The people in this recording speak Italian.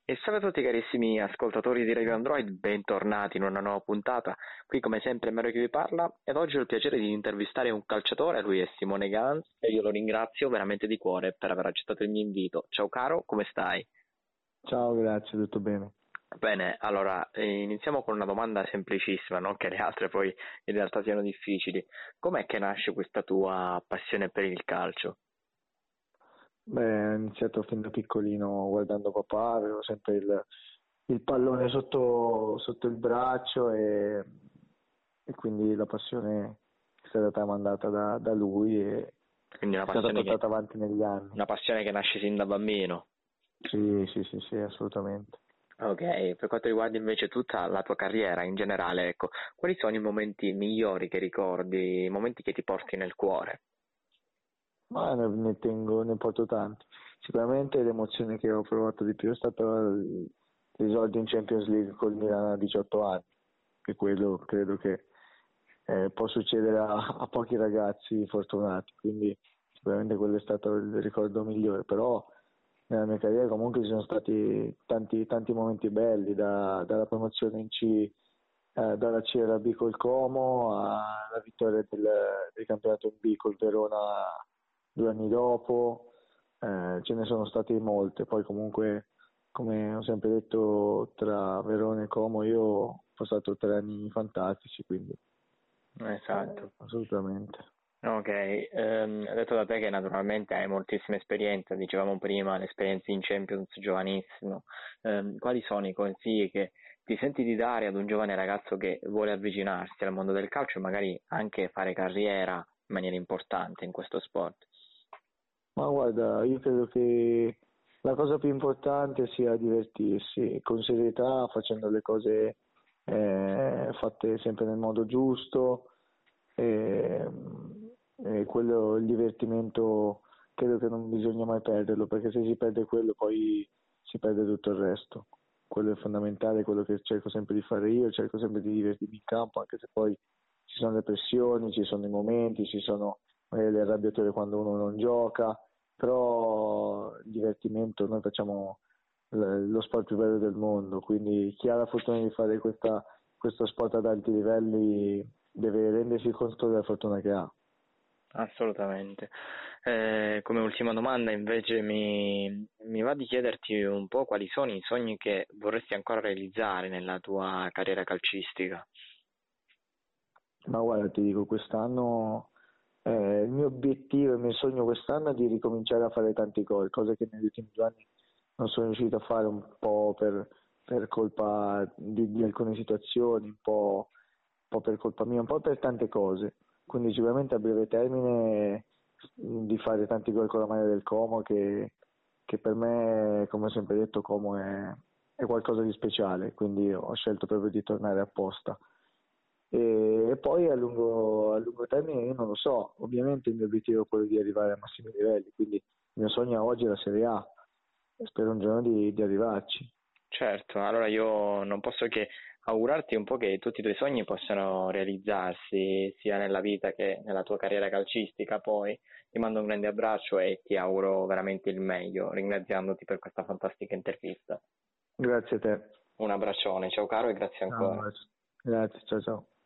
E salve a tutti carissimi ascoltatori di Radio Android, bentornati in una nuova puntata. Qui come sempre è Mario che vi parla ed oggi ho il piacere di intervistare un calciatore, lui è Simone Gans e io lo ringrazio veramente di cuore per aver accettato il mio invito. Ciao caro, come stai? Ciao, grazie, tutto bene. Bene, allora iniziamo con una domanda semplicissima, non che le altre poi in realtà siano difficili. Com'è che nasce questa tua passione per il calcio? Beh, ho iniziato fin da piccolino guardando papà, avevo sempre il pallone sotto il braccio e quindi la passione è stata tramandata da lui e Quindi è stata portata avanti negli anni. una passione che nasce sin da bambino. Sì, assolutamente. Ok, per quanto riguarda invece tutta la tua carriera in generale, ecco, quali sono i momenti migliori che ricordi, i momenti che ti porti nel cuore? Ma ne porto tanti. Sicuramente l'emozione che ho provato di più è stato l'esordio in Champions League col Milan a 18 anni, e quello credo che può succedere a pochi ragazzi fortunati, quindi sicuramente quello è stato il ricordo migliore, però nella mia carriera comunque ci sono stati tanti momenti belli, dalla promozione in C, dalla C alla B col Como, alla vittoria del campionato in B col Verona 2 anni dopo, ce ne sono state molte, poi comunque come ho sempre detto tra Verona e Como io ho passato 3 anni fantastici, quindi Esatto. assolutamente. Ok, detto da te che naturalmente hai moltissima esperienza, dicevamo prima, l'esperienza in Champions giovanissimo, quali sono i consigli che ti senti di dare ad un giovane ragazzo che vuole avvicinarsi al mondo del calcio e magari anche fare carriera in maniera importante in questo sport? Ma guarda, io credo che la cosa più importante sia divertirsi con serietà, facendo le cose fatte sempre nel modo giusto, e, il divertimento credo che non bisogna mai perderlo, perché se si perde quello poi si perde tutto il resto. Quello è fondamentale, quello che cerco sempre di fare io, cerco sempre di divertirmi in campo, anche se poi ci sono le pressioni, ci sono i momenti, ci sono magari le arrabbiature quando uno non gioca, però il divertimento, noi facciamo lo sport più bello del mondo, quindi chi ha la fortuna di fare questo sport ad alti livelli deve rendersi conto della fortuna che ha. Assolutamente. Come ultima domanda invece mi va di chiederti un po' quali sono i sogni che vorresti ancora realizzare nella tua carriera calcistica. Ma guarda, ti dico, quest'anno il mio obiettivo, il mio sogno quest'anno è di ricominciare a fare tanti gol, cose che negli ultimi 2 anni non sono riuscito a fare un po' per colpa di alcune situazioni, un po' per colpa mia, un po' per tante cose. Quindi sicuramente a breve termine di fare tanti gol con la maglia del Como che per me, come ho sempre detto, Como è qualcosa di speciale, quindi ho scelto proprio di tornare apposta. E poi a lungo termine io non lo so, ovviamente il mio obiettivo è quello di arrivare a massimi livelli, quindi il mio sogno oggi è la Serie A e spero un giorno di arrivarci. Certo, allora io non posso che augurarti un po' che tutti i tuoi sogni possano realizzarsi sia nella vita che nella tua carriera calcistica. Poi ti mando un grande abbraccio e ti auguro veramente il meglio, ringraziandoti per questa fantastica intervista. Grazie a te. Un abbraccione, ciao caro e grazie ancora. Ciao, grazie, ciao ciao.